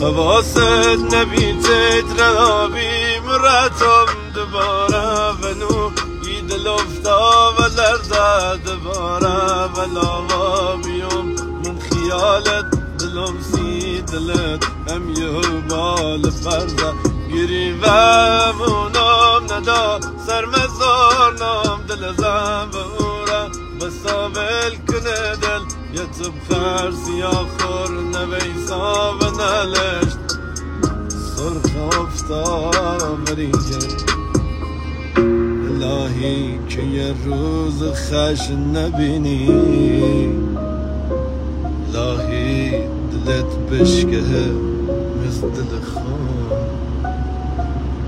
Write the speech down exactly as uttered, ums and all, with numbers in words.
حواست نبیتت روی مرتم دوباره و نو دل افتا و لرزه دوباره و لاوا بیام من خیالت دلم سی دلت هم یه بال فرزه گیری و مونم ندا سرمزار نام دل زن و اورا بساول کنه دل یتب خرسی آخر نویسا و نلشت سرخ افتا مریجه الهی که یه روز خش نبینی الهی دلت بشکه مثل دل خون